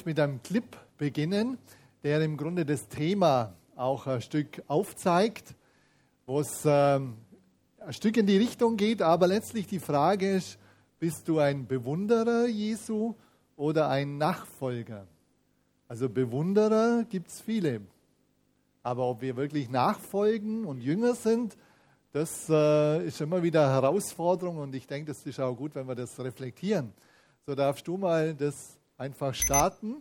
möchte mit einem Clip beginnen, der im Grunde das Thema auch ein Stück aufzeigt, wo es ein Stück in die Richtung geht, aber letztlich die Frage ist, bist du ein Bewunderer Jesu oder ein Nachfolger? Also Bewunderer gibt es viele, aber ob wir wirklich nachfolgen und Jünger sind, das ist immer wieder eine Herausforderung und ich denke, das ist auch gut, wenn wir das reflektieren. So darfst du mal das einfach starten.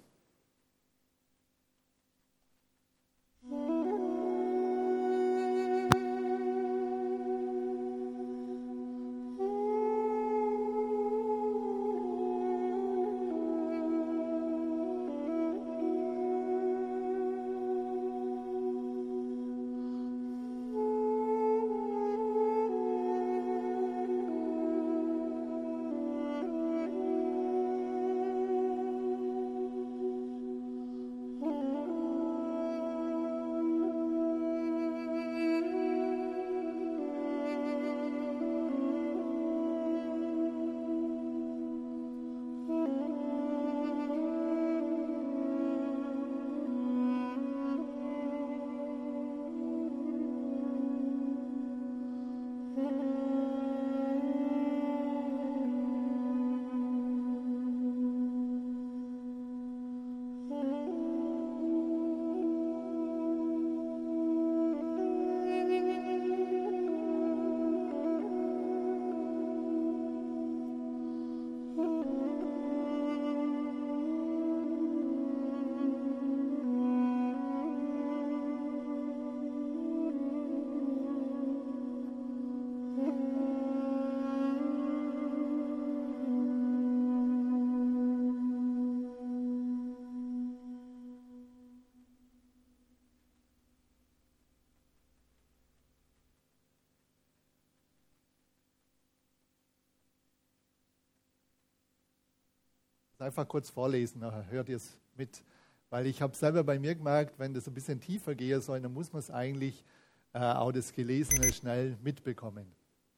Einfach kurz vorlesen, nachher hört ihr es mit. Weil ich habe selber bei mir gemerkt, wenn das ein bisschen tiefer gehen soll, dann muss man es eigentlich auch das Gelesene schnell mitbekommen.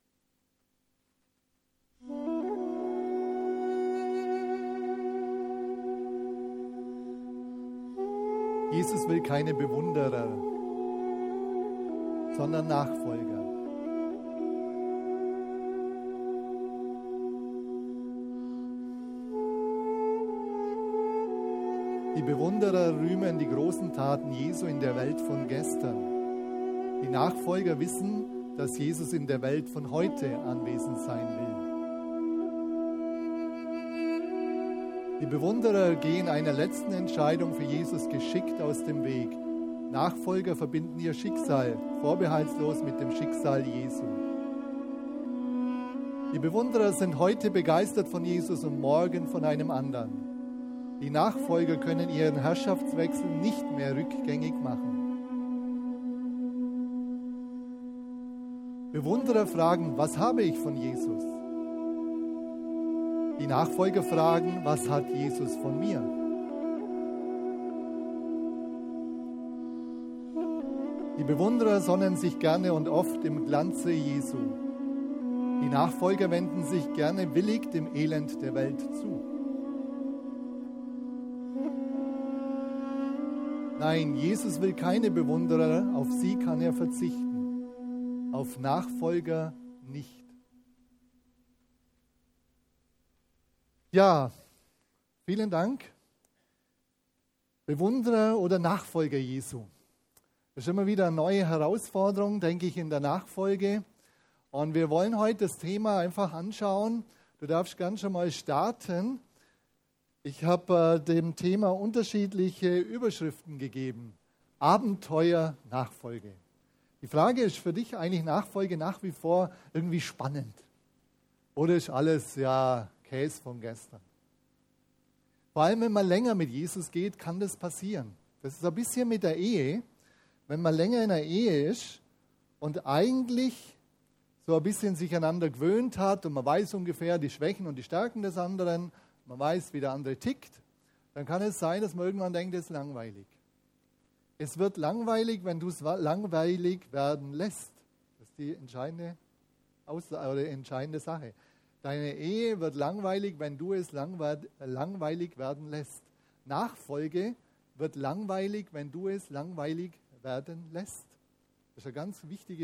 Jesus will keine Bewunderer, sondern Nachfolger. Die Bewunderer rühmen die großen Taten Jesu in der Welt von gestern. Die Nachfolger wissen, dass Jesus in der Welt von heute anwesend sein will. Die Bewunderer gehen einer letzten Entscheidung für Jesus geschickt aus dem Weg. Nachfolger verbinden ihr Schicksal vorbehaltslos mit dem Schicksal Jesu. Die Bewunderer sind heute begeistert von Jesus und morgen von einem anderen. Die Nachfolger können ihren Herrschaftswechsel nicht mehr rückgängig machen. Bewunderer fragen, was habe ich von Jesus? Die Nachfolger fragen, was hat Jesus von mir? Die Bewunderer sonnen sich gerne und oft im Glanze Jesu. Die Nachfolger wenden sich gerne willig dem Elend der Welt zu. Nein, Jesus will keine Bewunderer, auf sie kann er verzichten, auf Nachfolger nicht. Ja, vielen Dank. Bewunderer oder Nachfolger Jesu. Das ist immer wieder eine neue Herausforderung, denke ich, in der Nachfolge. Und wir wollen heute das Thema einfach anschauen. Du darfst ganz schon mal starten. Ich habe dem Thema unterschiedliche Überschriften gegeben. Abenteuer, Nachfolge. Die Frage ist für dich eigentlich Nachfolge nach wie vor irgendwie spannend? Oder ist alles ja Käse von gestern? Vor allem, wenn man länger mit Jesus geht, kann das passieren. Das ist ein bisschen mit der Ehe. Wenn man länger in der Ehe ist und eigentlich so ein bisschen sich einander gewöhnt hat und man weiß ungefähr die Schwächen und die Stärken des anderen, man weiß, wie der andere tickt, dann kann es sein, dass man irgendwann denkt, es ist langweilig. Es wird langweilig, wenn du es langweilig werden lässt. Das ist die entscheidende Sache. Deine Ehe wird langweilig, wenn du es langweilig werden lässt. Nachfolge wird langweilig, wenn du es langweilig werden lässt. Das ist ein ganz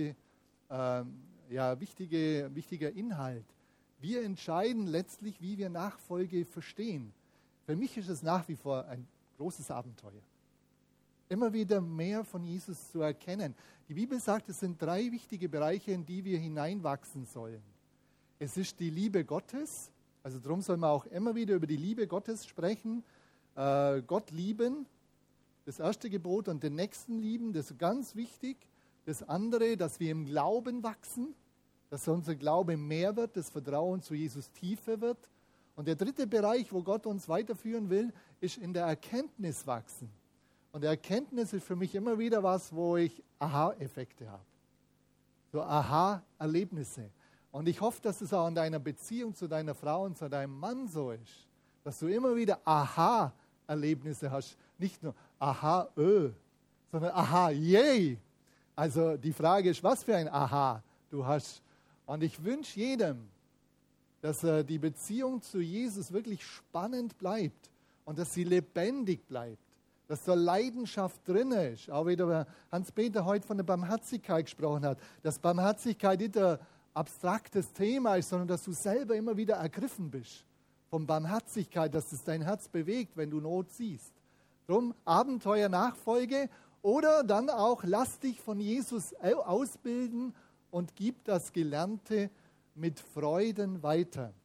wichtiger Inhalt. Wir entscheiden letztlich, wie wir Nachfolge verstehen. Für mich ist es nach wie vor ein großes Abenteuer. Immer wieder mehr von Jesus zu erkennen. Die Bibel sagt, es sind 3 wichtige Bereiche, in die wir hineinwachsen sollen. Es ist die Liebe Gottes, also darum soll man auch immer wieder über die Liebe Gottes sprechen. Gott lieben, das erste Gebot, und den Nächsten lieben, das ist ganz wichtig. Das andere, dass wir im Glauben wachsen, dass unser Glaube mehr wird, das Vertrauen zu Jesus tiefer wird. Und der dritte Bereich, wo Gott uns weiterführen will, ist in der Erkenntnis wachsen. Und die Erkenntnis ist für mich immer wieder was, wo ich Aha-Effekte habe. So Aha-Erlebnisse. Und ich hoffe, dass es auch in deiner Beziehung zu deiner Frau und zu deinem Mann so ist. Dass du immer wieder Aha-Erlebnisse hast. Nicht nur Aha, sondern Aha, yay. Also die Frage ist, was für ein Aha du hast. Und ich wünsche jedem, dass die Beziehung zu Jesus wirklich spannend bleibt und dass sie lebendig bleibt. Dass da Leidenschaft drin ist. Auch wieder Hans-Peter heute von der Barmherzigkeit gesprochen hat. Dass Barmherzigkeit nicht ein abstraktes Thema ist, sondern dass du selber immer wieder ergriffen bist von Barmherzigkeit, dass es dein Herz bewegt, wenn du Not siehst. Drum Abenteuer, Nachfolge oder dann auch lass dich von Jesus ausbilden und gib das Gelernte mit Freuden weiter.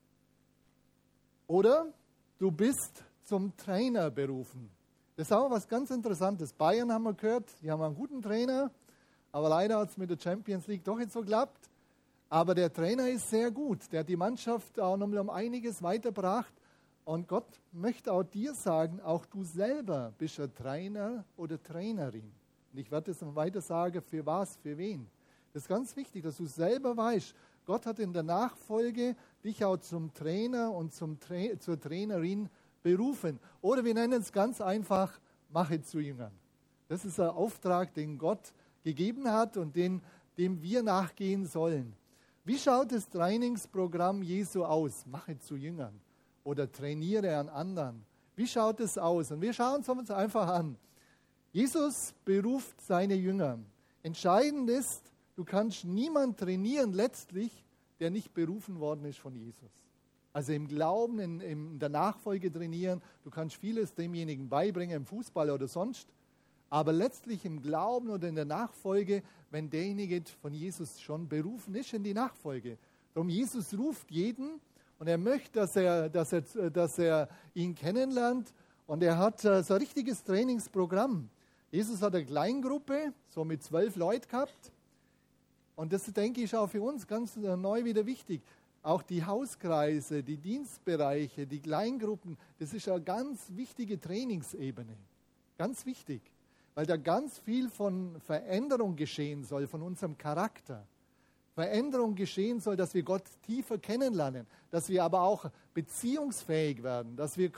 Oder du bist zum Trainer berufen. Das ist auch was ganz Interessantes. Bayern haben wir gehört, die haben einen guten Trainer, aber leider hat es mit der Champions League doch nicht so geklappt. Aber der Trainer ist sehr gut. Der hat die Mannschaft auch nochmal um einiges weitergebracht. Und Gott möchte auch dir sagen, auch du selber bist ein Trainer oder Trainerin. Und ich werde es noch weiter sagen, für was, für wen. Das ist ganz wichtig, dass du selber weißt, Gott hat in der Nachfolge dich auch zum Trainer und zur Trainerin berufen. Oder wir nennen es ganz einfach, mache zu Jüngern. Das ist ein Auftrag, den Gott gegeben hat und dem wir nachgehen sollen. Wie schaut das Trainingsprogramm Jesu aus? Mache zu Jüngern oder trainiere an anderen. Wie schaut es aus? Und wir schauen es uns einfach an. Jesus beruft seine Jünger. Entscheidend ist, du kannst niemanden trainieren letztlich, der nicht berufen worden ist von Jesus. Also im Glauben, in der Nachfolge trainieren. Du kannst vieles demjenigen beibringen, im Fußball oder sonst. Aber letztlich im Glauben oder in der Nachfolge, wenn derjenige von Jesus schon berufen ist in die Nachfolge. Darum Jesus ruft jeden und er möchte, dass er ihn kennenlernt. Und er hat so ein richtiges Trainingsprogramm. Jesus hat eine Kleingruppe, so mit 12 Leuten gehabt. Und das, denke ich, ist auch für uns ganz neu wieder wichtig. Auch die Hauskreise, die Dienstbereiche, die Kleingruppen, das ist eine ganz wichtige Trainingsebene. Ganz wichtig, weil da ganz viel von Veränderung geschehen soll, von unserem Charakter. Veränderung geschehen soll, dass wir Gott tiefer kennenlernen, dass wir aber auch beziehungsfähig werden, dass wir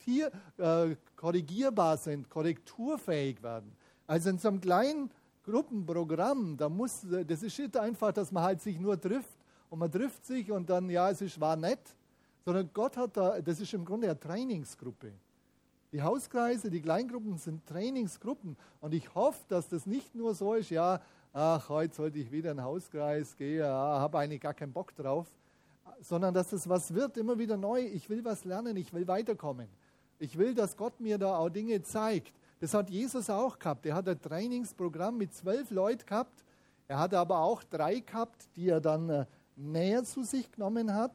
korrigierbar sind, korrekturfähig werden. Also in so einem kleinen Gruppenprogramm, das ist nicht einfach, dass man halt sich nur trifft und man trifft sich und dann, ja, war nett, sondern Gott hat das ist im Grunde eine Trainingsgruppe. Die Hauskreise, die Kleingruppen sind Trainingsgruppen und ich hoffe, dass das nicht nur so ist, ja, ach, heute sollte ich wieder in den Hauskreis gehen, habe eigentlich gar keinen Bock drauf, sondern dass das was wird, immer wieder neu. Ich will was lernen, ich will weiterkommen. Ich will, dass Gott mir da auch Dinge zeigt. Das hat Jesus auch gehabt. Er hat ein Trainingsprogramm mit 12 Leuten gehabt. Er hat aber auch 3 gehabt, die er dann näher zu sich genommen hat.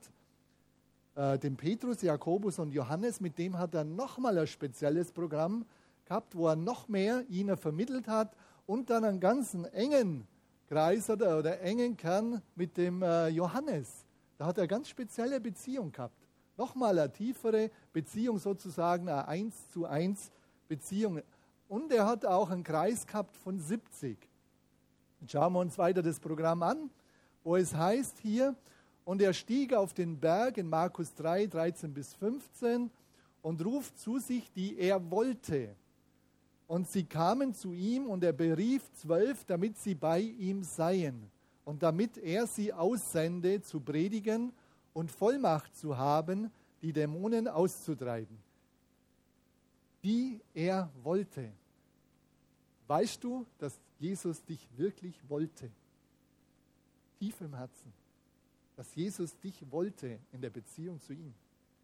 Den Petrus, Jakobus und Johannes, mit dem hat er nochmal ein spezielles Programm gehabt, wo er noch mehr ihnen vermittelt hat und dann einen ganzen engen Kreis oder engen Kern mit dem Johannes. Da hat er eine ganz spezielle Beziehung gehabt. Nochmal eine tiefere Beziehung, sozusagen eine 1:1 Beziehung. Und er hat auch einen Kreis gehabt von 70. Jetzt schauen wir uns weiter das Programm an, wo es heißt hier, und er stieg auf den Berg in Markus 3, 13 bis 15 und ruft zu sich, die er wollte. Und sie kamen zu ihm und er berief 12, damit sie bei ihm seien und damit er sie aussende, zu predigen und Vollmacht zu haben, die Dämonen auszutreiben. die er wollte. Weißt du, dass Jesus dich wirklich wollte? Tief im Herzen. Dass Jesus dich wollte in der Beziehung zu ihm.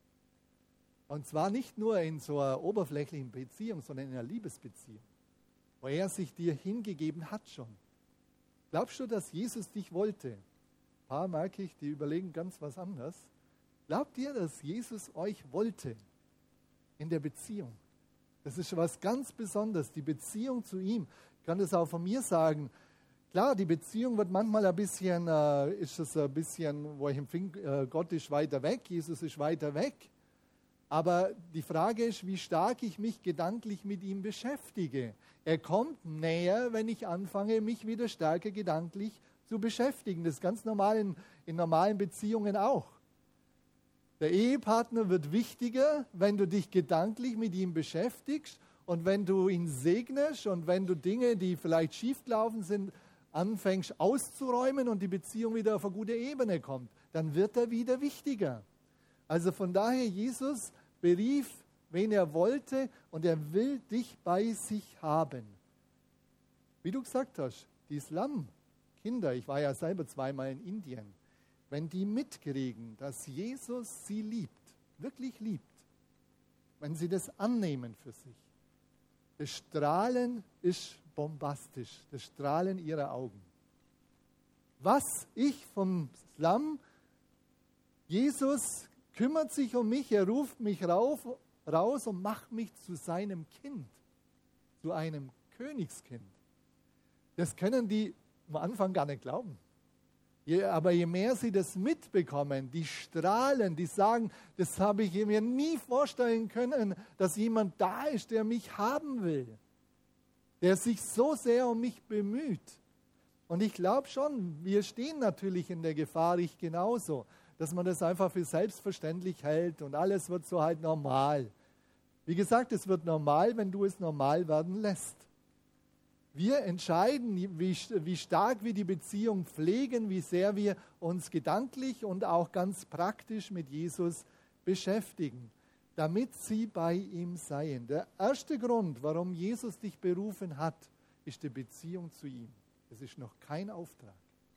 Und zwar nicht nur in so einer oberflächlichen Beziehung, sondern in einer Liebesbeziehung, wo er sich dir hingegeben hat schon. Glaubst du, dass Jesus dich wollte? Ein paar merke ich, die überlegen ganz was anderes. Glaubt ihr, dass Jesus euch wollte in der Beziehung? Das ist was ganz Besonderes, die Beziehung zu ihm. Ich kann das auch von mir sagen. Klar, die Beziehung wird manchmal ein bisschen, wo ich empfinde, Gott ist weiter weg, Jesus ist weiter weg. Aber die Frage ist, wie stark ich mich gedanklich mit ihm beschäftige. Er kommt näher, wenn ich anfange, mich wieder stärker gedanklich zu beschäftigen. Das ist ganz normal in normalen Beziehungen auch. Der Ehepartner wird wichtiger, wenn du dich gedanklich mit ihm beschäftigst und wenn du ihn segnest und wenn du Dinge, die vielleicht schiefgelaufen sind, anfängst auszuräumen und die Beziehung wieder auf eine gute Ebene kommt. Dann wird er wieder wichtiger. Also von daher, Jesus berief, wen er wollte, und er will dich bei sich haben. Wie du gesagt hast, die Islam-Kinder, ich war ja selber zweimal in Indien, wenn die mitkriegen, dass Jesus sie liebt, wirklich liebt, wenn sie das annehmen für sich, das Strahlen ist bombastisch, das Strahlen ihrer Augen. Was ich vom Islam, Jesus kümmert sich um mich, er ruft mich raus und macht mich zu seinem Kind, zu einem Königskind. Das können die am Anfang gar nicht glauben. Aber je mehr sie das mitbekommen, die strahlen, die sagen, das habe ich mir nie vorstellen können, dass jemand da ist, der mich haben will, der sich so sehr um mich bemüht. Und ich glaube schon, wir stehen natürlich in der Gefahr, ich genauso, dass man das einfach für selbstverständlich hält und alles wird so halt normal. Wie gesagt, es wird normal, wenn du es normal werden lässt. Wir entscheiden, wie stark wir die Beziehung pflegen, wie sehr wir uns gedanklich und auch ganz praktisch mit Jesus beschäftigen, damit sie bei ihm seien. Der erste Grund, warum Jesus dich berufen hat, ist die Beziehung zu ihm. Es ist noch kein Auftrag.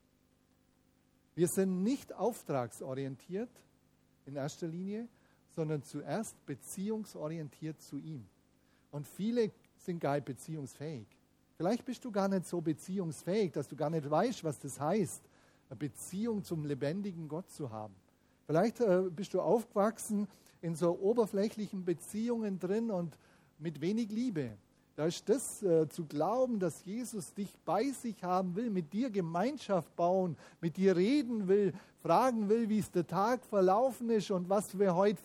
Wir sind nicht auftragsorientiert in erster Linie, sondern zuerst beziehungsorientiert zu ihm. Und viele sind gar nicht beziehungsfähig. Vielleicht bist du gar nicht so beziehungsfähig, dass du gar nicht weißt, was das heißt, eine Beziehung zum lebendigen Gott zu haben. Vielleicht bist du aufgewachsen in so oberflächlichen Beziehungen drin und mit wenig Liebe. Da ist das zu glauben, dass Jesus dich bei sich haben will, mit dir Gemeinschaft bauen, mit dir reden will, fragen will, wie es der Tag verlaufen ist und was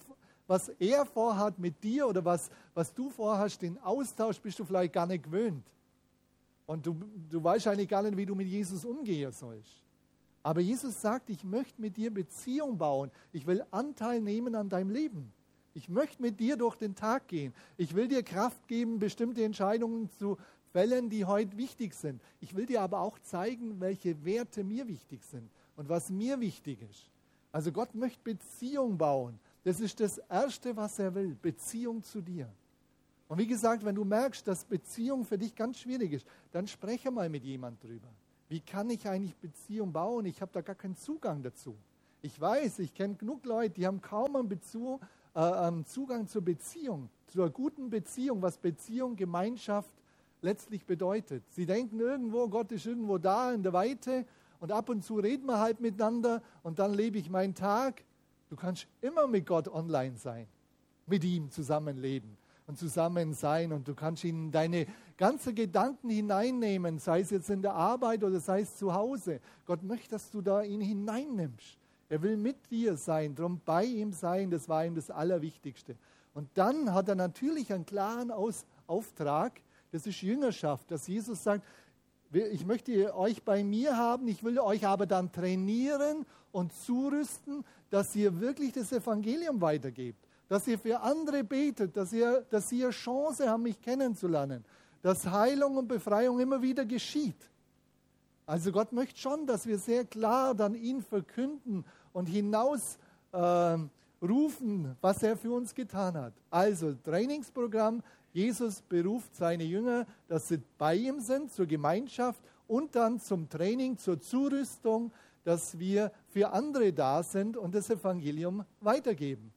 er vorhat mit dir oder was du vorhast, den Austausch bist du vielleicht gar nicht gewöhnt. Und du weißt eigentlich gar nicht, wie du mit Jesus umgehen sollst. Aber Jesus sagt, ich möchte mit dir Beziehung bauen. Ich will Anteil nehmen an deinem Leben. Ich möchte mit dir durch den Tag gehen. Ich will dir Kraft geben, bestimmte Entscheidungen zu fällen, die heute wichtig sind. Ich will dir aber auch zeigen, welche Werte mir wichtig sind und was mir wichtig ist. Also Gott möchte Beziehung bauen. Das ist das Erste, was er will, Beziehung zu dir. Und wie gesagt, wenn du merkst, dass Beziehung für dich ganz schwierig ist, dann spreche mal mit jemand drüber. Wie kann ich eigentlich Beziehung bauen? Ich habe da gar keinen Zugang dazu. Ich weiß, ich kenne genug Leute, die haben kaum einen Zugang zur Beziehung, zu einer guten Beziehung, was Beziehung, Gemeinschaft letztlich bedeutet. Sie denken irgendwo, Gott ist irgendwo da in der Weite und ab und zu reden wir halt miteinander und dann lebe ich meinen Tag. Du kannst immer mit Gott online sein, mit ihm zusammenleben und zusammen sein und du kannst ihn in deine ganzen Gedanken hineinnehmen, sei es jetzt in der Arbeit oder sei es zu Hause. Gott möchte, dass du da ihn hineinnimmst. Er will mit dir sein, darum bei ihm sein, das war ihm das Allerwichtigste. Und dann hat er natürlich einen klaren Auftrag, das ist Jüngerschaft, dass Jesus sagt, ich möchte euch bei mir haben, ich will euch aber dann trainieren und zurüsten, dass ihr wirklich das Evangelium weitergebt, dass ihr für andere betet, dass ihr Chance haben, mich kennenzulernen, dass Heilung und Befreiung immer wieder geschieht. Also Gott möchte schon, dass wir sehr klar dann ihn verkünden und hinaus rufen, was er für uns getan hat. Also Trainingsprogramm, Jesus beruft seine Jünger, dass sie bei ihm sind, zur Gemeinschaft und dann zum Training, zur Zurüstung, dass wir für andere da sind und das Evangelium weitergeben.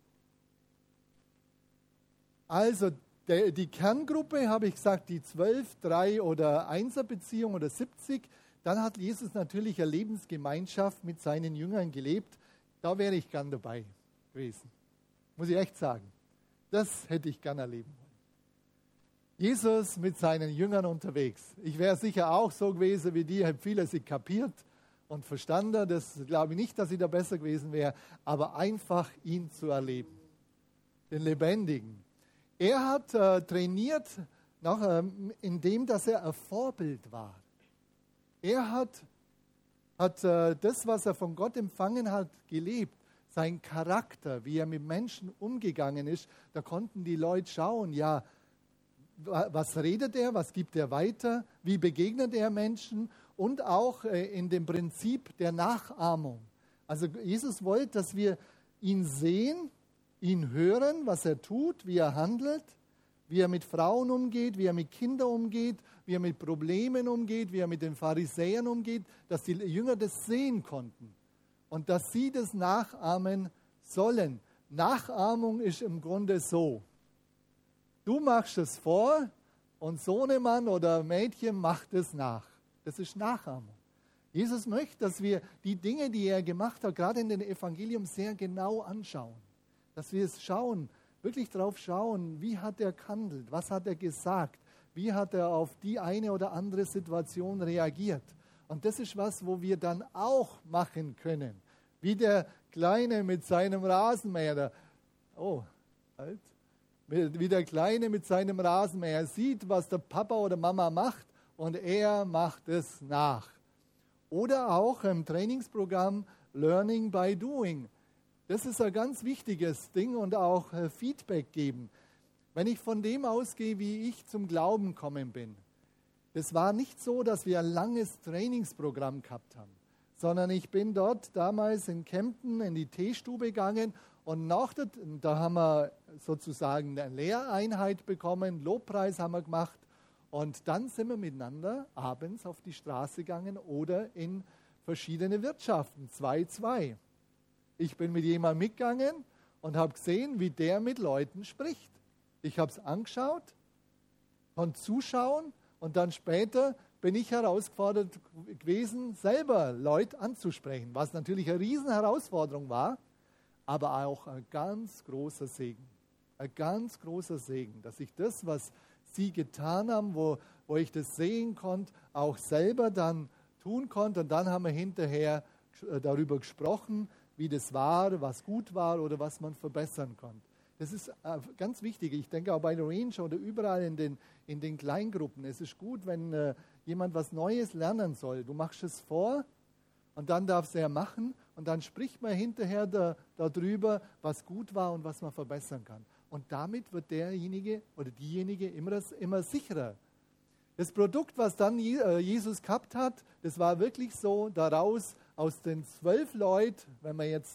Also die Kerngruppe, habe ich gesagt, die 12, 3 oder 1er Beziehung oder 70. Dann hat Jesus natürlich eine Lebensgemeinschaft mit seinen Jüngern gelebt. Da wäre ich gern dabei gewesen. Muss ich echt sagen. Das hätte ich gern erleben wollen. Jesus mit seinen Jüngern unterwegs. Ich wäre sicher auch so gewesen wie die, hätte vieles kapiert und verstanden. Das glaube ich nicht, dass ich da besser gewesen wäre, aber einfach ihn zu erleben. Den Lebendigen. Er hat trainiert, indem dass er ein Vorbild war. Er hat das, was er von Gott empfangen hat, gelebt. Sein Charakter, wie er mit Menschen umgegangen ist, da konnten die Leute schauen, ja, was redet er, was gibt er weiter, wie begegnet er Menschen und auch in dem Prinzip der Nachahmung. Also Jesus wollte, dass wir ihn sehen, ihn hören, was er tut, wie er handelt, wie er mit Frauen umgeht, wie er mit Kindern umgeht, wie er mit Problemen umgeht, wie er mit den Pharisäern umgeht, dass die Jünger das sehen konnten und dass sie das nachahmen sollen. Nachahmung ist im Grunde so: Du machst es vor und Sohnemann oder Mädchen macht es nach. Das ist Nachahmung. Jesus möchte, dass wir die Dinge, die er gemacht hat, gerade in den Evangelium sehr genau anschauen. Dass wir es schauen, wirklich drauf schauen, wie hat er gehandelt, was hat er gesagt, wie hat er auf die eine oder andere Situation reagiert. Und das ist was, wo wir dann auch machen können. Wie der Kleine mit seinem Rasenmäher. Wie der Kleine mit seinem Rasenmäher sieht, was der Papa oder Mama macht und er macht es nach. Oder auch im Trainingsprogramm Learning by Doing. Das ist ein ganz wichtiges Ding und auch Feedback geben. Wenn ich von dem ausgehe, wie ich zum Glauben gekommen bin, das war nicht so, dass wir ein langes Trainingsprogramm gehabt haben, sondern ich bin dort damals in Kempten in die Teestube gegangen und da haben wir sozusagen eine Lehreinheit bekommen, Lobpreis haben wir gemacht und dann sind wir miteinander abends auf die Straße gegangen oder in verschiedene Wirtschaften, 2-2. Ich bin mit jemandem mitgegangen und habe gesehen, wie der mit Leuten spricht. Ich habe es angeschaut, konnte zuschauen und dann später bin ich herausgefordert gewesen, selber Leute anzusprechen, was natürlich eine Riesenherausforderung war, aber auch ein ganz großer Segen. Ein ganz großer Segen, dass ich das, was sie getan haben, wo ich das sehen konnte, auch selber dann tun konnte. Und dann haben wir hinterher darüber gesprochen, wie das war, was gut war oder was man verbessern konnte. Das ist ganz wichtig. Ich denke auch bei der Range oder überall in den Kleingruppen. Es ist gut, wenn jemand was Neues lernen soll. Du machst es vor und dann darfst er machen und dann spricht man hinterher darüber, was gut war und was man verbessern kann. Und damit wird derjenige oder diejenige immer sicherer. Das Produkt, was dann Jesus gehabt hat, das war wirklich so, daraus aus den 12 Leuten, wenn wir jetzt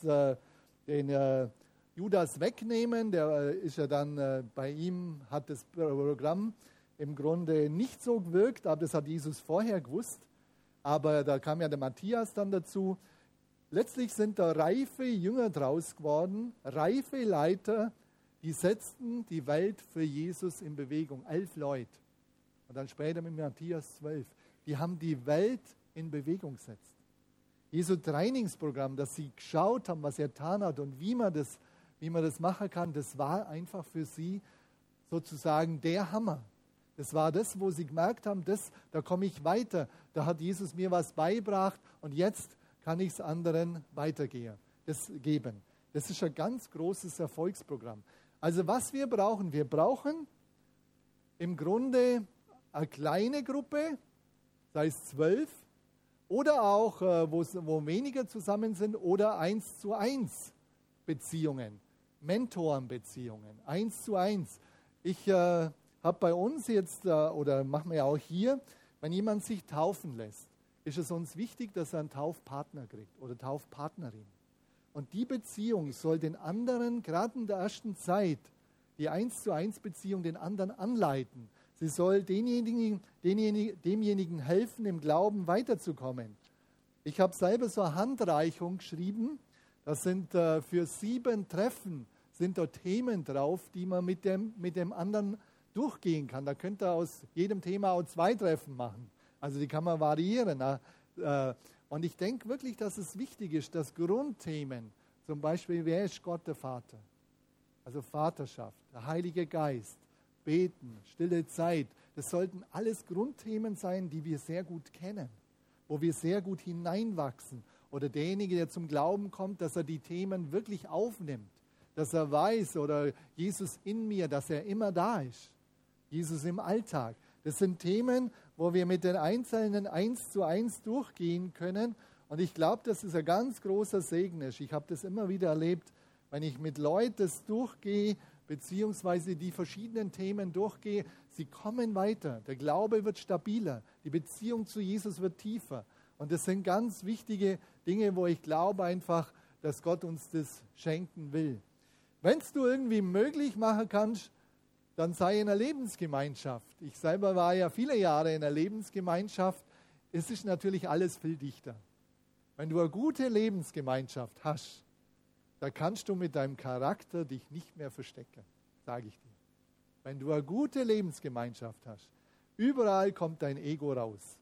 den Judas wegnehmen, der ist ja dann bei ihm, hat das Programm im Grunde nicht so gewirkt, aber das hat Jesus vorher gewusst. Aber da kam ja der Matthias dann dazu. Letztlich sind da reife Jünger draus geworden, reife Leiter, die setzten die Welt für Jesus in Bewegung. 11 Leute. Und dann später mit Matthias 12. Die haben die Welt in Bewegung gesetzt. Jesu Trainingsprogramm, dass sie geschaut haben, was er getan hat und wie man das machen kann, das war einfach für sie sozusagen der Hammer. Das war das, wo sie gemerkt haben, da komme ich weiter. Da hat Jesus mir was beigebracht und jetzt kann ich es anderen weitergeben. Das ist ein ganz großes Erfolgsprogramm. Also was wir brauchen im Grunde eine kleine Gruppe, sei es 12, oder auch, wo weniger zusammen sind, oder 1:1 Beziehungen, Mentorenbeziehungen, 1:1. Ich habe bei uns jetzt, oder machen wir ja auch hier, wenn jemand sich taufen lässt, ist es uns wichtig, dass er einen Taufpartner kriegt oder Taufpartnerin. Und die Beziehung soll den anderen, gerade in der ersten Zeit, die 1:1 Beziehung den anderen anleiten. Sie soll demjenigen helfen, im Glauben weiterzukommen. Ich habe selber so eine Handreichung geschrieben. Das sind für 7 Treffen sind dort Themen drauf, die man mit dem anderen durchgehen kann. Da könnt ihr aus jedem Thema auch 2 Treffen machen. Also die kann man variieren. Und ich denke wirklich, dass es wichtig ist, dass Grundthemen, zum Beispiel, wer ist Gott der Vater? Also Vaterschaft, der Heilige Geist, Beten, stille Zeit, das sollten alles Grundthemen sein, die wir sehr gut kennen, wo wir sehr gut hineinwachsen. Oder derjenige, der zum Glauben kommt, dass er die Themen wirklich aufnimmt, dass er weiß, oder Jesus in mir, dass er immer da ist. Jesus im Alltag. Das sind Themen, wo wir mit den Einzelnen 1:1 durchgehen können. Und ich glaube, dass es ein ganz großer Segen ist. Ich habe das immer wieder erlebt, wenn ich mit Leuten das durchgehe, beziehungsweise die verschiedenen Themen durchgehe, sie kommen weiter. Der Glaube wird stabiler. Die Beziehung zu Jesus wird tiefer. Und das sind ganz wichtige Dinge, wo ich glaube einfach, dass Gott uns das schenken will. Wenn es du irgendwie möglich machen kannst, dann sei in einer Lebensgemeinschaft. Ich selber war ja viele Jahre in einer Lebensgemeinschaft. Es ist natürlich alles viel dichter. Wenn du eine gute Lebensgemeinschaft hast, da kannst du mit deinem Charakter dich nicht mehr verstecken, sage ich dir. Wenn du eine gute Lebensgemeinschaft hast, überall kommt dein Ego raus.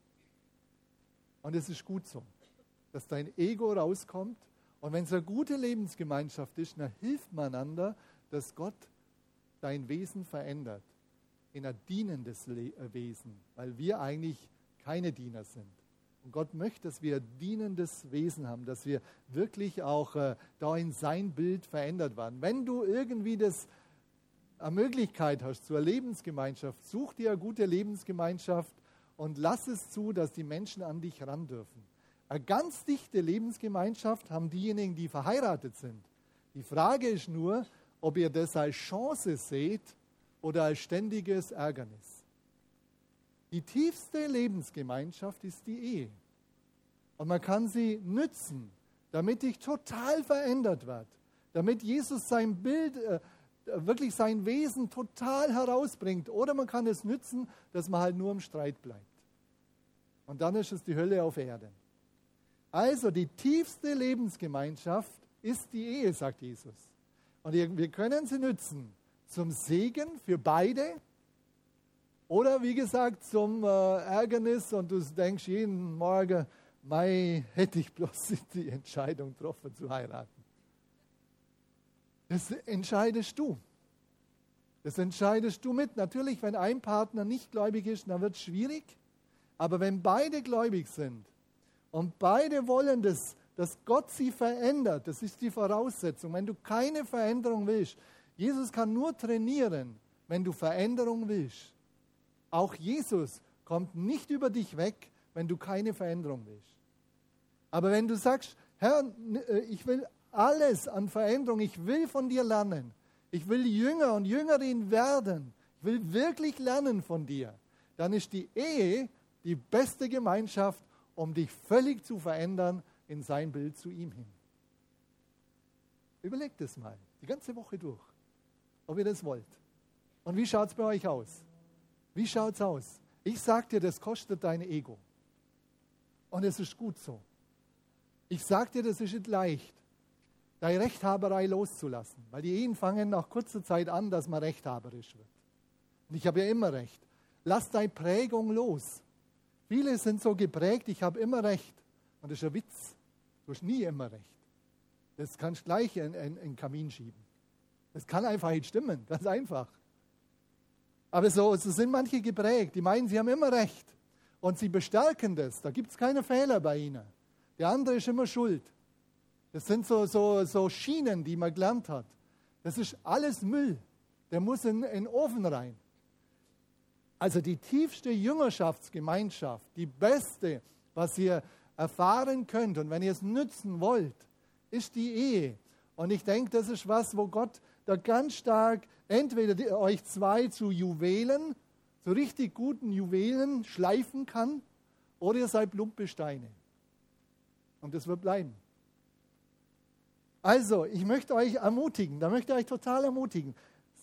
Und es ist gut so, dass dein Ego rauskommt. Und wenn es eine gute Lebensgemeinschaft ist, dann hilft man einander, dass Gott dein Wesen verändert. In ein dienendes Wesen, weil wir eigentlich keine Diener sind. Und Gott möchte, dass wir ein dienendes Wesen haben, dass wir wirklich auch da in sein Bild verändert werden. Wenn du irgendwie eine Möglichkeit hast zur Lebensgemeinschaft, such dir eine gute Lebensgemeinschaft und lass es zu, dass die Menschen an dich ran dürfen. Eine ganz dichte Lebensgemeinschaft haben diejenigen, die verheiratet sind. Die Frage ist nur, ob ihr das als Chance seht oder als ständiges Ärgernis. Die tiefste Lebensgemeinschaft ist die Ehe. Und man kann sie nützen, damit dich total verändert wird. Damit Jesus sein Bild, wirklich sein Wesen total herausbringt. Oder man kann es nützen, dass man halt nur im Streit bleibt. Und dann ist es die Hölle auf Erden. Also die tiefste Lebensgemeinschaft ist die Ehe, sagt Jesus. Und wir können sie nützen zum Segen für beide oder wie gesagt zum Ärgernis und du denkst jeden Morgen, mei, hätte ich bloß die Entscheidung getroffen zu heiraten. Das entscheidest du. Das entscheidest du mit. Natürlich, wenn ein Partner nicht gläubig ist, dann wird es schwierig. Aber wenn beide gläubig sind und beide wollen, dass Gott sie verändert, das ist die Voraussetzung. Wenn du keine Veränderung willst, Jesus kann nur trainieren, wenn du Veränderung willst. Auch Jesus kommt nicht über dich weg, wenn du keine Veränderung willst. Aber wenn du sagst, Herr, ich will alles an Veränderung, ich will von dir lernen, ich will Jünger und Jüngerin werden, ich will wirklich lernen von dir, dann ist die Ehe die beste Gemeinschaft, um dich völlig zu verändern in sein Bild zu ihm hin. Überlegt es mal, die ganze Woche durch, ob ihr das wollt. Und wie schaut es bei euch aus? Wie schaut es aus? Ich sage dir, das kostet dein Ego. Und es ist gut so. Ich sage dir, das ist nicht leicht, deine Rechthaberei loszulassen. Weil die Ehen fangen nach kurzer Zeit an, dass man rechthaberisch wird. Und ich habe ja immer recht. Lass deine Prägung los. Viele sind so geprägt, ich habe immer recht. Und das ist ein Witz. Du hast nie immer recht. Das kannst du gleich in den Kamin schieben. Das kann einfach nicht stimmen, ganz einfach. Aber so sind manche geprägt, die meinen, sie haben immer recht. Und sie bestärken das, da gibt es keine Fehler bei ihnen. Der andere ist immer schuld. Das sind so Schienen, die man gelernt hat. Das ist alles Müll. Der muss in den Ofen rein. Also die tiefste Jüngerschaftsgemeinschaft, die beste, was ihr erfahren könnt und wenn ihr es nützen wollt, ist die Ehe. Und ich denke, das ist was, wo Gott da ganz stark entweder euch zwei zu Juwelen, zu richtig guten Juwelen schleifen kann, oder ihr seid plumpe Steine. Und das wird bleiben. Also, ich möchte euch ermutigen, da möchte ich euch total ermutigen,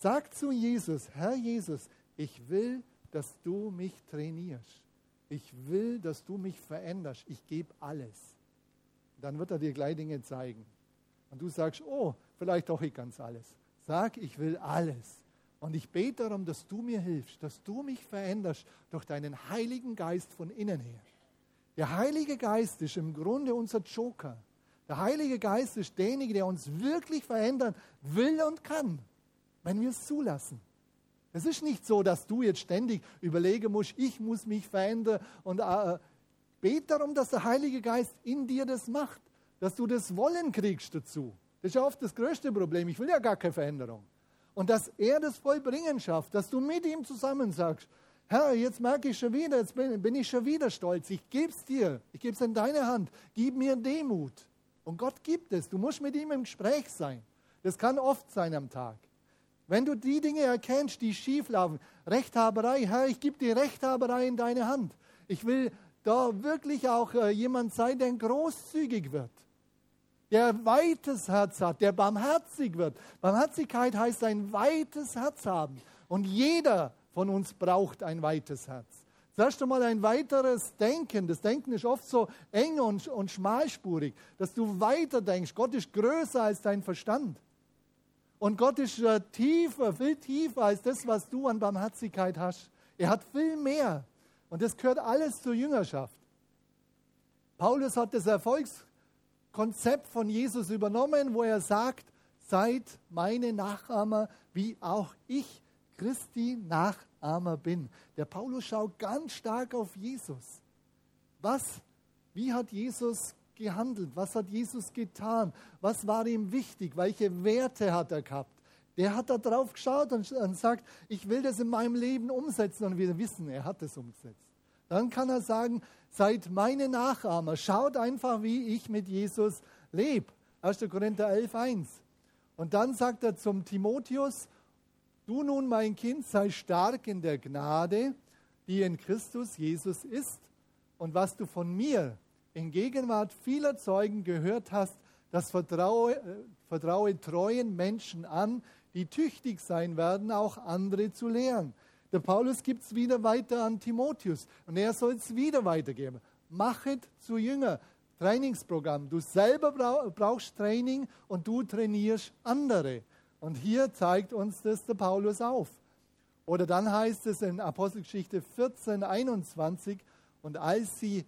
Sag zu Jesus, Herr Jesus, ich will, dass du mich trainierst. Ich will, dass du mich veränderst. Ich gebe alles. Dann wird er dir gleich Dinge zeigen. Und du sagst, oh, vielleicht doch nicht ganz alles. Sag, ich will alles. Und ich bete darum, dass du mir hilfst, dass du mich veränderst durch deinen Heiligen Geist von innen her. Der Heilige Geist ist im Grunde unser Joker. Der Heilige Geist ist derjenige, der uns wirklich verändern will und kann, wenn wir es zulassen. Es ist nicht so, dass du jetzt ständig überlegen musst, ich muss mich verändern und bete darum, dass der Heilige Geist in dir das macht, dass du das Wollen kriegst dazu. Das ist ja oft das größte Problem. Ich will ja gar keine Veränderung. Und dass er das Vollbringen schafft, dass du mit ihm zusammen sagst, Herr, jetzt merke ich schon wieder, jetzt bin ich schon wieder stolz. Ich gebe es dir, ich gebe es in deine Hand. Gib mir Demut. Und Gott gibt es. Du musst mit ihm im Gespräch sein. Das kann oft sein am Tag. Wenn du die Dinge erkennst, die schief laufen, Rechthaberei, Herr, ich gebe die Rechthaberei in deine Hand. Ich will da wirklich auch jemand sein, der großzügig wird, der weites Herz hat, der barmherzig wird. Barmherzigkeit heißt ein weites Herz haben. Und jeder von uns braucht ein weites Herz. Zuerst einmal ein weiteres Denken. Das Denken ist oft so eng und schmalspurig, dass du weiter denkst. Gott ist größer als dein Verstand. Und Gott ist tiefer, viel tiefer als das, was du an Barmherzigkeit hast. Er hat viel mehr. Und das gehört alles zur Jüngerschaft. Paulus hat das Erfolgskonzept von Jesus übernommen, wo er sagt, seid meine Nachahmer, wie auch ich Christi Nachahmer bin. Der Paulus schaut ganz stark auf Jesus. Wie hat Jesus gehandelt? Was hat Jesus getan? Was war ihm wichtig? Welche Werte hat er gehabt? Der hat da drauf geschaut und sagt, ich will das in meinem Leben umsetzen. Und wir wissen, er hat es umgesetzt. Dann kann er sagen, seid meine Nachahmer. Schaut einfach, wie ich mit Jesus lebe. 1. Korinther 11,1. Und dann sagt er zum Timotheus, du nun, mein Kind, sei stark in der Gnade, die in Christus Jesus ist. Und was du von mir in Gegenwart vieler Zeugen gehört hast, das vertraue treuen Menschen an, die tüchtig sein werden, auch andere zu lehren. Der Paulus gibt es wieder weiter an Timotheus und er soll es wieder weitergeben. Machet zu Jünger. Trainingsprogramm. Du selber brauchst Training und du trainierst andere. Und hier zeigt uns das der Paulus auf. Oder dann heißt es in Apostelgeschichte 14, 21, und als sie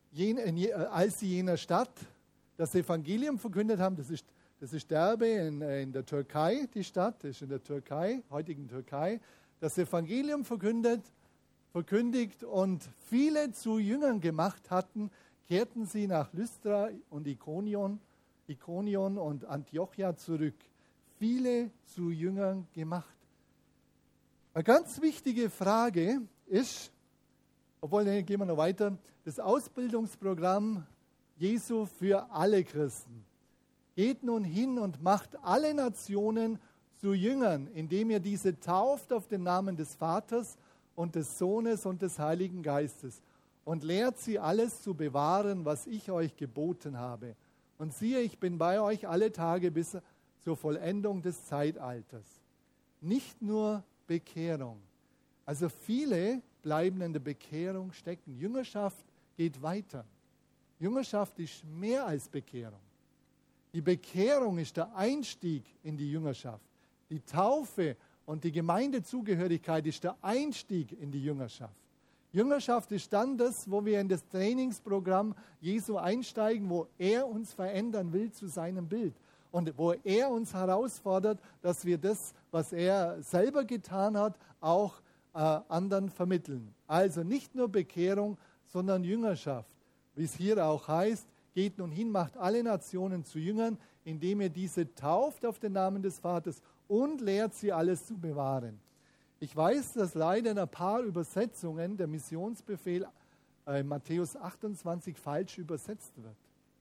jener Stadt das Evangelium verkündet haben, das ist Derbe in der Türkei, die Stadt, das ist in der Türkei, heutigen Türkei, das Evangelium verkündigt und viele zu Jüngern gemacht hatten, kehrten sie nach Lystra und Ikonion und Antiochia zurück. Viele zu Jüngern gemacht. Eine ganz wichtige Frage ist, gehen wir noch weiter, das Ausbildungsprogramm Jesu für alle Christen. Geht nun hin und macht alle Nationen zu Jüngern, indem ihr diese tauft auf den Namen des Vaters und des Sohnes und des Heiligen Geistes und lehrt sie alles zu bewahren, was ich euch geboten habe. Und siehe, ich bin bei euch alle Tage bis zur Vollendung des Zeitalters. Nicht nur Bekehrung. Also viele bleiben in der Bekehrung stecken. Jüngerschaft geht weiter. Jüngerschaft ist mehr als Bekehrung. Die Bekehrung ist der Einstieg in die Jüngerschaft. Die Taufe und die Gemeindezugehörigkeit ist der Einstieg in die Jüngerschaft. Jüngerschaft ist dann das, wo wir in das Trainingsprogramm Jesu einsteigen, wo er uns verändern will zu seinem Bild. Und wo er uns herausfordert, dass wir das, was er selber getan hat, auch anderen vermitteln. Also nicht nur Bekehrung, sondern Jüngerschaft. Wie es hier auch heißt, geht nun hin, macht alle Nationen zu Jüngern, indem ihr diese tauft auf den Namen des Vaters und lehrt sie alles zu bewahren. Ich weiß, dass leider in ein paar Übersetzungen der Missionsbefehl Matthäus 28 falsch übersetzt wird.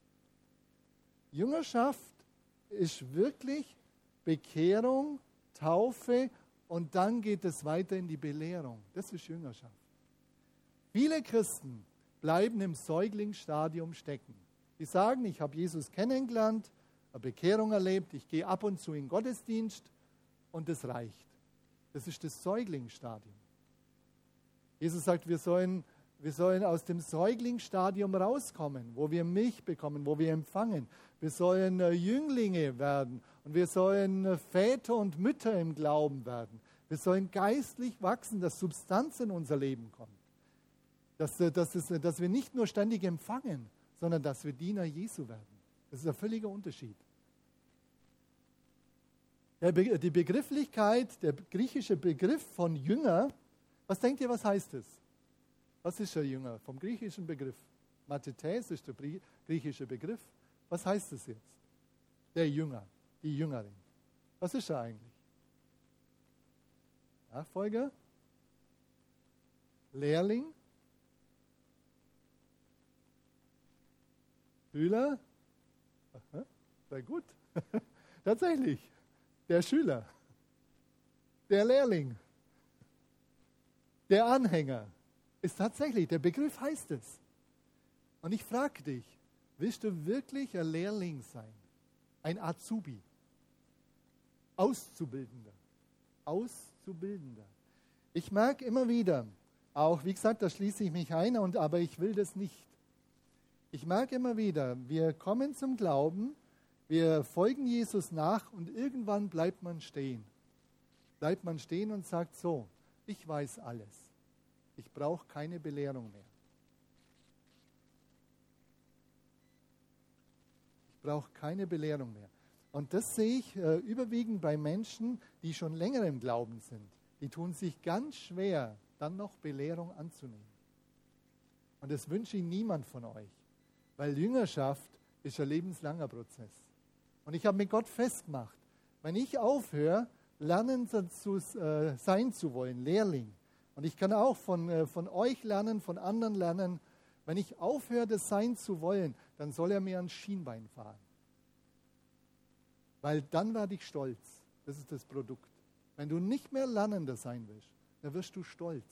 Jüngerschaft ist wirklich Bekehrung, Taufe und dann geht es weiter in die Belehrung. Das ist Jüngerschaft. Viele Christen bleiben im Säuglingsstadium stecken. Die sagen, ich habe Jesus kennengelernt, eine Bekehrung erlebt, ich gehe ab und zu in den Gottesdienst und das reicht. Das ist das Säuglingsstadium. Jesus sagt, wir sollen aus dem Säuglingsstadium rauskommen, wo wir Milch bekommen, wo wir empfangen. Wir sollen Jünglinge werden und wir sollen Väter und Mütter im Glauben werden. Wir sollen geistlich wachsen, dass Substanz in unser Leben kommt. Dass wir nicht nur ständig empfangen, sondern dass wir Diener Jesu werden. Das ist ein völliger Unterschied. Die Begrifflichkeit, der griechische Begriff von Jünger, was denkt ihr, was heißt es? Was ist ein Jünger? Vom griechischen Begriff. Mathetes ist der griechische Begriff. Was heißt es jetzt? Der Jünger, die Jüngerin. Was ist er eigentlich? Nachfolger? Lehrling? Schüler? Aha, sehr gut. Tatsächlich. Der Schüler. Der Lehrling. Der Anhänger. Ist tatsächlich, der Begriff heißt es. Und ich frage dich, willst du wirklich ein Lehrling sein? Ein Azubi? Auszubildender? Auszubildender. Ich merke immer wieder, auch wie gesagt, da schließe ich mich ein, aber ich will das nicht. Ich merke immer wieder, wir kommen zum Glauben, wir folgen Jesus nach und irgendwann bleibt man stehen. Bleibt man stehen und sagt so, ich weiß alles. Ich brauche keine Belehrung mehr. Ich brauche keine Belehrung mehr. Und das sehe ich überwiegend bei Menschen, die schon länger im Glauben sind. Die tun sich ganz schwer, dann noch Belehrung anzunehmen. Und das wünsche ich niemand von euch. Weil Jüngerschaft ist ein lebenslanger Prozess. Und ich habe mit Gott festgemacht, wenn ich aufhöre, lernen sein zu wollen, Lehrling, und ich kann auch von euch lernen, von anderen lernen, wenn ich aufhöre, das sein zu wollen, dann soll er mir ans Schienbein fahren. Weil dann werde ich stolz. Das ist das Produkt. Wenn du nicht mehr Lernender sein willst, dann wirst du stolz.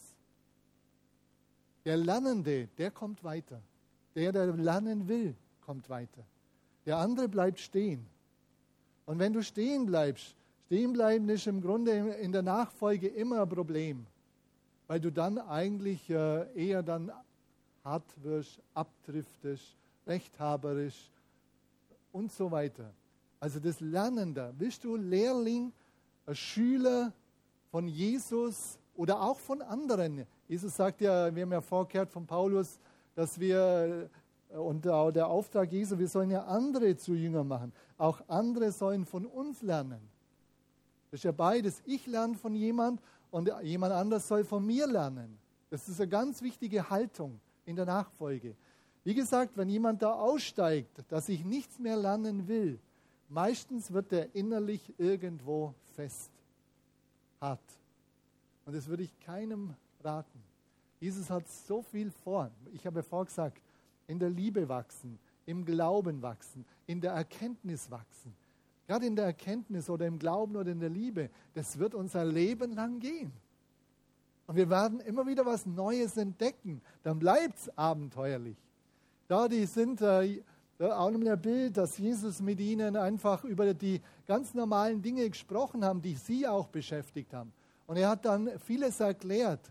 Der Lernende, der kommt weiter. Der lernen will, kommt weiter. Der andere bleibt stehen. Und wenn du stehen bleibst, stehen bleiben ist im Grunde in der Nachfolge immer ein Problem. Weil du dann eigentlich eher dann hart wirst, abdriftest, rechthaberisch und so weiter. Also das Lernende. Willst du Lehrling, ein Schüler von Jesus oder auch von anderen? Jesus sagt ja, wir haben ja vorgehört von Paulus, dass wir, und auch der Auftrag Jesu, wir sollen ja andere zu Jüngern machen. Auch andere sollen von uns lernen. Das ist ja beides. Ich lerne von jemand und jemand anders soll von mir lernen. Das ist eine ganz wichtige Haltung in der Nachfolge. Wie gesagt, wenn jemand da aussteigt, dass ich nichts mehr lernen will, meistens wird er innerlich irgendwo fest, hart. Und das würde ich keinem raten. Jesus hat so viel vor. Ich habe ja vorher gesagt, in der Liebe wachsen, im Glauben wachsen, in der Erkenntnis wachsen. Gerade in der Erkenntnis oder im Glauben oder in der Liebe, das wird unser Leben lang gehen. Und wir werden immer wieder was Neues entdecken. Dann bleibt es abenteuerlich. Die sind auch noch ein Bild, dass Jesus mit ihnen einfach über die ganz normalen Dinge gesprochen haben, die sie auch beschäftigt haben. Und er hat dann vieles erklärt.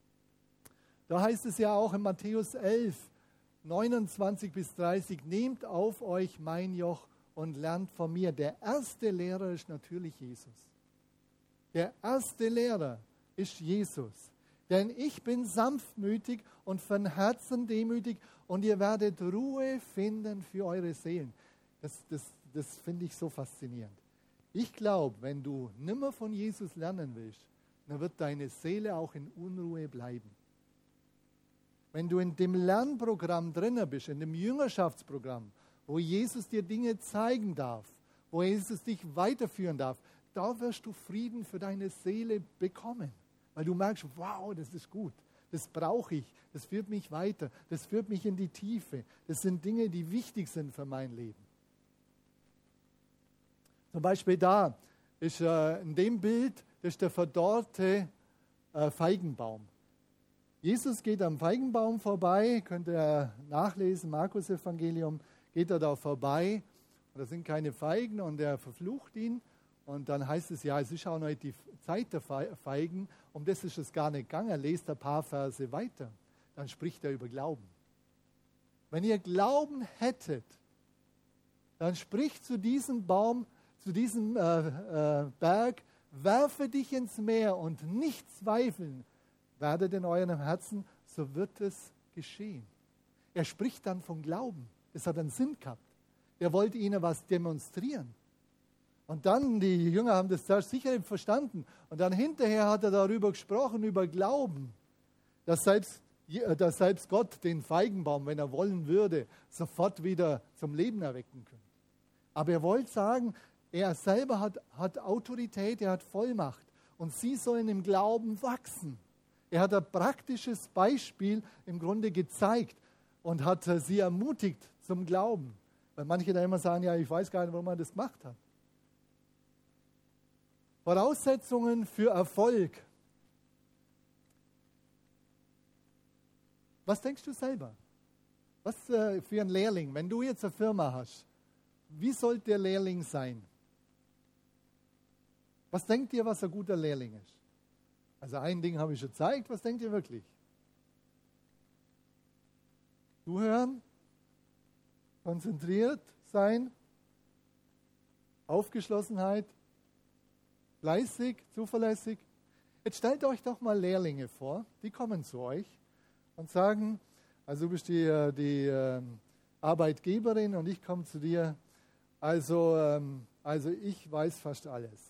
Da heißt es ja auch in Matthäus 11, 29 bis 30, nehmt auf euch mein Joch und lernt von mir. Der erste Lehrer ist natürlich Jesus. Der erste Lehrer ist Jesus. Denn ich bin sanftmütig und von Herzen demütig und ihr werdet Ruhe finden für eure Seelen. Das finde ich so faszinierend. Ich glaube, wenn du nimmer von Jesus lernen willst, dann wird deine Seele auch in Unruhe bleiben. Wenn du in dem Lernprogramm drin bist, in dem Jüngerschaftsprogramm, wo Jesus dir Dinge zeigen darf, wo Jesus dich weiterführen darf, da wirst du Frieden für deine Seele bekommen. Weil du merkst, wow, das ist gut, das brauche ich, das führt mich weiter, das führt mich in die Tiefe. Das sind Dinge, die wichtig sind für mein Leben. Zum Beispiel da ist in dem Bild, das ist der verdorrte Feigenbaum. Jesus geht am Feigenbaum vorbei, könnt ihr nachlesen, Markus-Evangelium, geht er da vorbei und da sind keine Feigen und er verflucht ihn Und dann heißt es, ja, es ist auch noch nicht die Zeit der Feigen, um das ist es gar nicht gegangen. Lest ein paar Verse weiter, dann spricht er über Glauben. Wenn ihr Glauben hättet, dann spricht zu diesem Baum, zu diesem Berg, werfe dich ins Meer und nicht zweifeln, werdet in eurem Herzen, so wird es geschehen. Er spricht dann von Glauben. Das hat einen Sinn gehabt. Er wollte ihnen was demonstrieren. Und dann, die Jünger haben das zuerst sicher nicht verstanden. Und dann hinterher hat er darüber gesprochen, über Glauben, dass selbst Gott den Feigenbaum, wenn er wollen würde, sofort wieder zum Leben erwecken könnte. Aber er wollte sagen, er selber hat Autorität, er hat Vollmacht. Und sie sollen im Glauben wachsen. Er hat ein praktisches Beispiel im Grunde gezeigt und hat sie ermutigt zum Glauben. Weil manche da immer sagen, ja, ich weiß gar nicht, warum man das gemacht hat. Voraussetzungen für Erfolg. Was denkst du selber? Was für ein Lehrling, wenn du jetzt eine Firma hast, wie sollte der Lehrling sein? Was denkt ihr, was ein guter Lehrling ist? Also ein Ding habe ich schon gezeigt, was denkt ihr wirklich? Zuhören, konzentriert sein, Aufgeschlossenheit, fleißig, zuverlässig. Jetzt stellt euch doch mal Lehrlinge vor, die kommen zu euch und sagen, also du bist die Arbeitgeberin und ich komme zu dir, also ich weiß fast alles.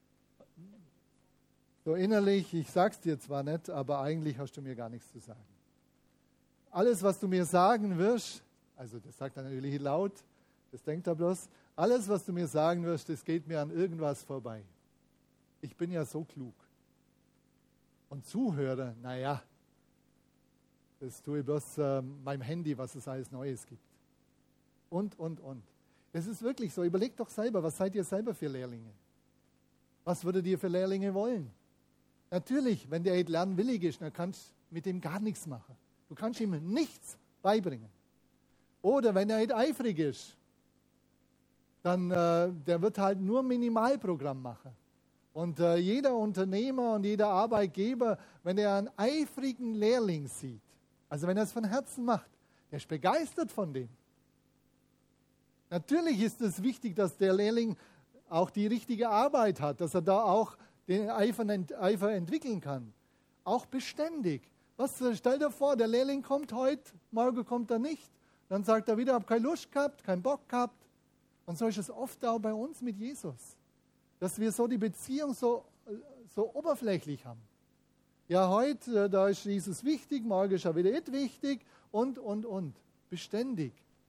So innerlich, ich sag's dir zwar nicht, aber eigentlich hast du mir gar nichts zu sagen. Alles, was du mir sagen wirst, also das sagt er natürlich laut, das denkt er bloß, alles, was du mir sagen wirst, das geht mir an irgendwas vorbei. Ich bin ja so klug. Und Zuhörer, naja, das tue ich bloß meinem Handy, was es alles Neues gibt. Und. Es ist wirklich so, überlegt doch selber, was seid ihr selber für Lehrlinge? Was würdet ihr für Lehrlinge wollen? Natürlich, wenn der lernwillig ist, dann kannst du mit ihm gar nichts machen. Du kannst ihm nichts beibringen. Oder wenn er eifrig ist, dann der wird halt nur ein Minimalprogramm machen. Und jeder Unternehmer und jeder Arbeitgeber, wenn er einen eifrigen Lehrling sieht, also wenn er es von Herzen macht, der ist begeistert von dem. Natürlich ist es wichtig, dass der Lehrling auch die richtige Arbeit hat, dass er da auch den Eifer entwickeln kann. Auch beständig. Stell dir vor, der Lehrling kommt heute, morgen kommt er nicht. Dann sagt er wieder, ich habe keine Lust gehabt, keinen Bock gehabt. Und so ist es oft auch bei uns mit Jesus. Dass wir so die Beziehung so oberflächlich haben. Ja, heute, da ist Jesus wichtig, morgen ist er wieder nicht wichtig und. Beständig.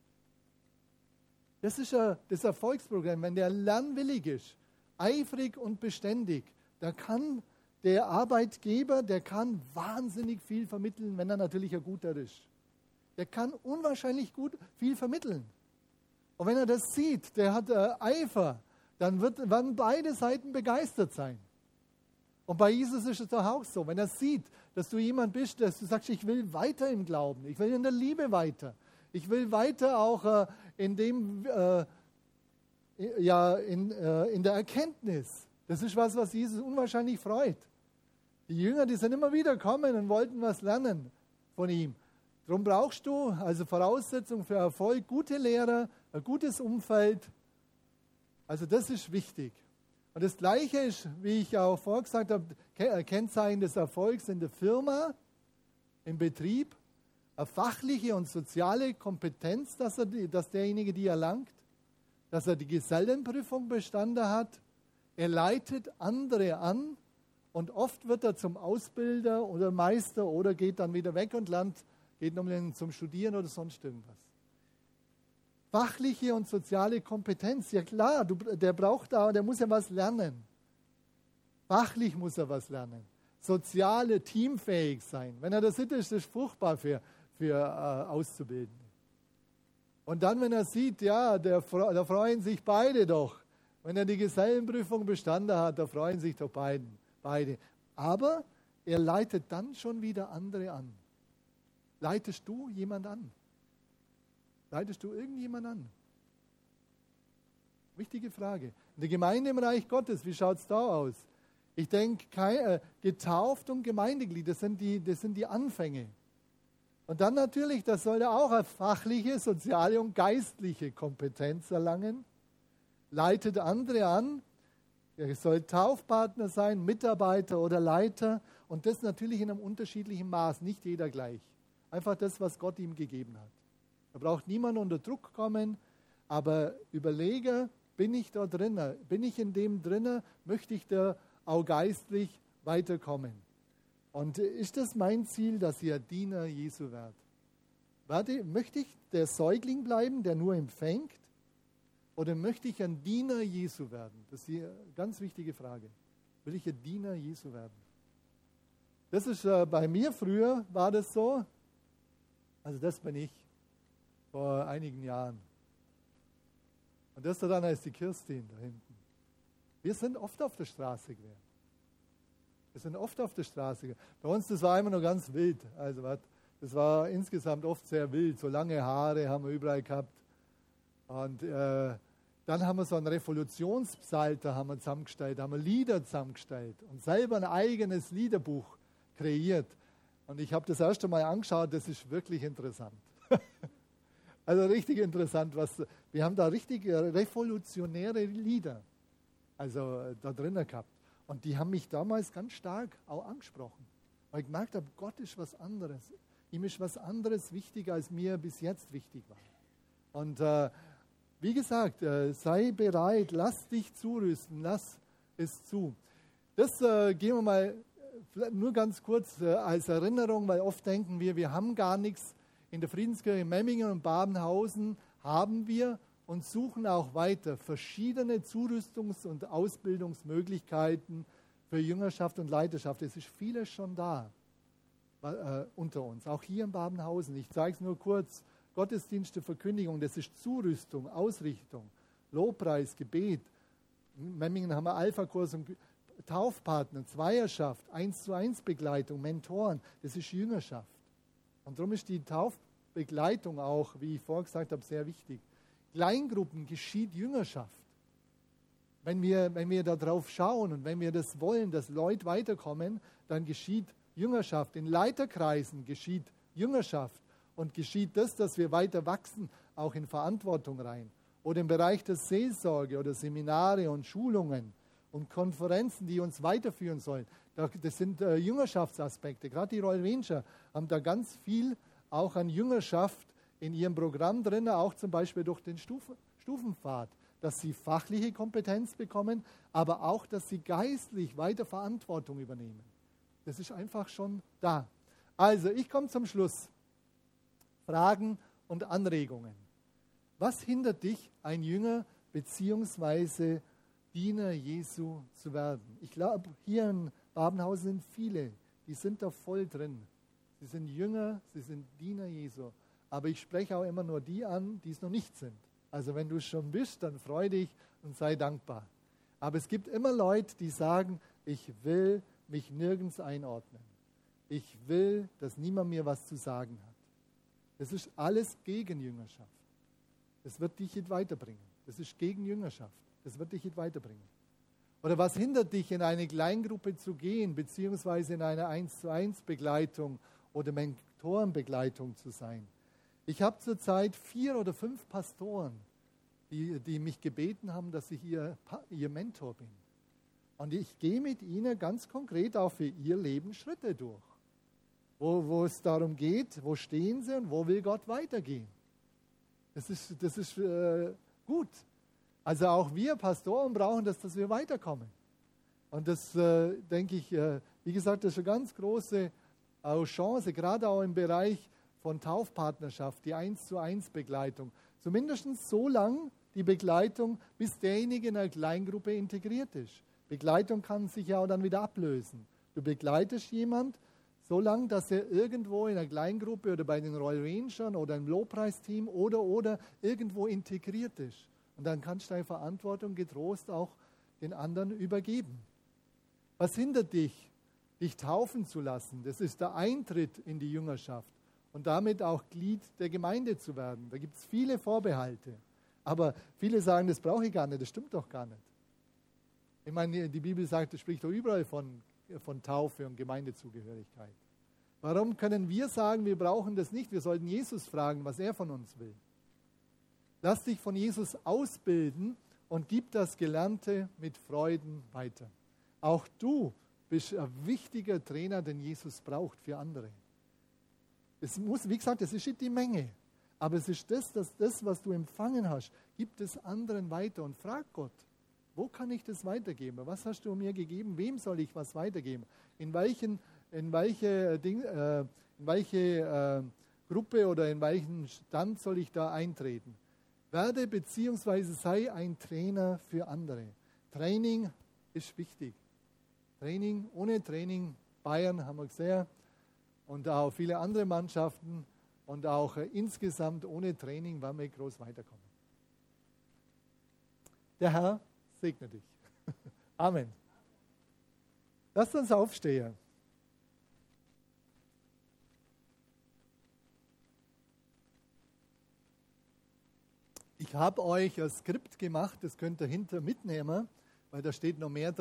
Das ist das Erfolgsprogramm. Wenn der lernwillig ist, eifrig und beständig, da kann der Arbeitgeber, der kann wahnsinnig viel vermitteln, wenn er natürlich ein guter ist. Der kann unwahrscheinlich viel vermitteln. Und wenn er das sieht, der hat Eifer, dann werden beide Seiten begeistert sein. Und bei Jesus ist es doch auch so. Wenn er sieht, dass du jemand bist, dass du sagst, ich will weiter im Glauben, ich will in der Liebe weiter, ich will weiter auch in der Erkenntnis. Das ist was Jesus unwahrscheinlich freut. Die Jünger, die sind immer wieder gekommen und wollten was lernen von ihm. Darum brauchst du also Voraussetzung für Erfolg, gute Lehrer, ein gutes Umfeld. Also das ist wichtig. Und das Gleiche ist, wie ich auch vorgesagt habe, Kennzeichen des Erfolgs in der Firma, im Betrieb, eine fachliche und soziale Kompetenz, dass derjenige die erlangt, dass er die Gesellenprüfung bestanden hat. Er leitet andere an und oft wird er zum Ausbilder oder Meister oder geht dann wieder weg und geht nun zum Studieren oder sonst irgendwas. Fachliche und soziale Kompetenz, ja klar, der muss ja was lernen. Fachlich muss er was lernen. Soziale, teamfähig sein. Wenn er das sieht, ist das fruchtbar für Auszubildende. Und dann, wenn er sieht, ja, da freuen sich beide doch. Wenn er die Gesellenprüfung bestanden hat, da freuen sich doch beide. Aber er leitet dann schon wieder andere an. Leitest du jemand an? Leitest du irgendjemand an? Wichtige Frage. In der Gemeinde im Reich Gottes, wie schaut es da aus? Ich denke, getauft und Gemeindeglied, das sind die Anfänge. Und dann natürlich, das sollte auch eine fachliche, soziale und geistliche Kompetenz erlangen. Leitet andere an. Er soll Taufpartner sein, Mitarbeiter oder Leiter. Und das natürlich in einem unterschiedlichen Maß, nicht jeder gleich. Einfach das, was Gott ihm gegeben hat. Da braucht niemand unter Druck kommen, aber überlege, bin ich da drinnen? Bin ich in dem drinnen? Möchte ich da auch geistlich weiterkommen? Und ist das mein Ziel, dass ihr Diener Jesu werdet? Möchte ich der Säugling bleiben, der nur empfängt? Oder möchte ich ein Diener Jesu werden? Das ist hier eine ganz wichtige Frage. Will ich ein Diener Jesu werden? Das ist bei mir früher, war das so. Also das bin ich vor einigen Jahren. Und das dann ist die Kirstin da hinten. Wir sind oft auf der Straße gewesen. Bei uns, das war immer noch ganz wild. Also das war insgesamt oft sehr wild. So lange Haare haben wir überall gehabt. Und dann haben wir so einen Revolutionspsalter haben wir zusammengestellt, haben wir Lieder zusammengestellt und selber ein eigenes Liederbuch kreiert. Und ich habe das erste Mal angeschaut, das ist wirklich interessant. Also richtig interessant. Wir haben da richtig revolutionäre Lieder da drinnen gehabt. Und die haben mich damals ganz stark auch angesprochen. Weil ich gemerkt habe, Gott ist was anderes. Ihm ist was anderes wichtig, als mir bis jetzt wichtig war. Und wie gesagt, sei bereit, lass dich zurüsten, lass es zu. Das gehen wir mal nur ganz kurz als Erinnerung, weil oft denken wir haben gar nichts. In der Friedenskirche Memmingen und Babenhausen haben wir und suchen auch weiter verschiedene Zurüstungs- und Ausbildungsmöglichkeiten für Jüngerschaft und Leiterschaft. Es ist vieles schon da unter uns, auch hier in Babenhausen. Ich zeige es nur kurz. Gottesdienste, Verkündigung, das ist Zurüstung, Ausrichtung, Lobpreis, Gebet. In Memmingen haben wir Alpha-Kurs und Taufpartner, Zweierschaft, 1:1 Begleitung, Mentoren. Das ist Jüngerschaft. Und darum ist die Taufbegleitung auch, wie ich vorher gesagt habe, sehr wichtig. Kleingruppen geschieht Jüngerschaft. Wenn wir darauf schauen und wenn wir das wollen, dass Leute weiterkommen, dann geschieht Jüngerschaft. In Leiterkreisen geschieht Jüngerschaft und geschieht das, dass wir weiter wachsen, auch in Verantwortung rein. Oder im Bereich der Seelsorge oder Seminare und Schulungen und Konferenzen, die uns weiterführen sollen. Das sind Jüngerschaftsaspekte. Gerade die Royal Ranger haben da ganz viel auch an Jüngerschaft in ihrem Programm drin, auch zum Beispiel durch den Stufenpfad, dass sie fachliche Kompetenz bekommen, aber auch, dass sie geistlich weiter Verantwortung übernehmen. Das ist einfach schon da. Also, ich komme zum Schluss. Fragen und Anregungen. Was hindert dich, ein Jünger bzw. Diener Jesu zu werden? Ich glaube, hier in Babenhausen sind viele, die sind da voll drin. Sie sind Jünger, sie sind Diener Jesu. Aber ich spreche auch immer nur die an, die es noch nicht sind. Also wenn du es schon bist, dann freu dich und sei dankbar. Aber es gibt immer Leute, die sagen, ich will mich nirgends einordnen. Ich will, dass niemand mir was zu sagen hat. Das ist alles gegen Jüngerschaft. Das wird dich nicht weiterbringen. Das ist gegen Jüngerschaft. Das wird dich nicht weiterbringen. Oder was hindert dich, in eine Kleingruppe zu gehen, beziehungsweise in eine 1:1 Begleitung oder Mentorenbegleitung zu sein? Ich habe zurzeit 4 oder 5 Pastoren, die mich gebeten haben, dass ich ihr Mentor bin. Und ich gehe mit ihnen ganz konkret auch für ihr Leben Schritte durch. Wo es darum geht, wo stehen sie und wo will Gott weitergehen. Das ist gut. Also auch wir Pastoren brauchen das, dass wir weiterkommen. Und das denke ich, wie gesagt, das ist eine ganz große Chance, gerade auch im Bereich von Taufpartnerschaft, die 1:1 Begleitung. Zumindest so lang die Begleitung, bis derjenige in einer Kleingruppe integriert ist. Begleitung kann sich ja auch dann wieder ablösen. Du begleitest jemand so lange, dass er irgendwo in einer Kleingruppe oder bei den Royal Rangern oder im Lobpreisteam oder irgendwo integriert ist. Und dann kannst du deine Verantwortung getrost auch den anderen übergeben. Was hindert dich, dich taufen zu lassen? Das ist der Eintritt in die Jüngerschaft und damit auch Glied der Gemeinde zu werden. Da gibt es viele Vorbehalte. Aber viele sagen, das brauche ich gar nicht, das stimmt doch gar nicht. Ich meine, die Bibel sagt, es spricht doch überall von Taufe und Gemeindezugehörigkeit. Warum können wir sagen, wir brauchen das nicht? Wir sollten Jesus fragen, was er von uns will. Lass dich von Jesus ausbilden und gib das Gelernte mit Freuden weiter. Auch du bist ein wichtiger Trainer, den Jesus braucht für andere. Es muss, wie gesagt, es ist nicht die Menge, aber es ist das, was du empfangen hast, gib es anderen weiter und frag Gott, wo kann ich das weitergeben? Was hast du mir gegeben? Wem soll ich was weitergeben? In welche Gruppe oder in welchen Stand soll ich da eintreten? Werde bzw. sei ein Trainer für andere. Training ist wichtig. Ohne Training, Bayern haben wir gesehen und auch viele andere Mannschaften und auch insgesamt ohne Training werden wir groß weiterkommen. Der Herr segne dich. Amen. Lasst uns aufstehen. Ich habe euch ein Skript gemacht, das könnt ihr hinter mitnehmen, weil da steht noch mehr drin.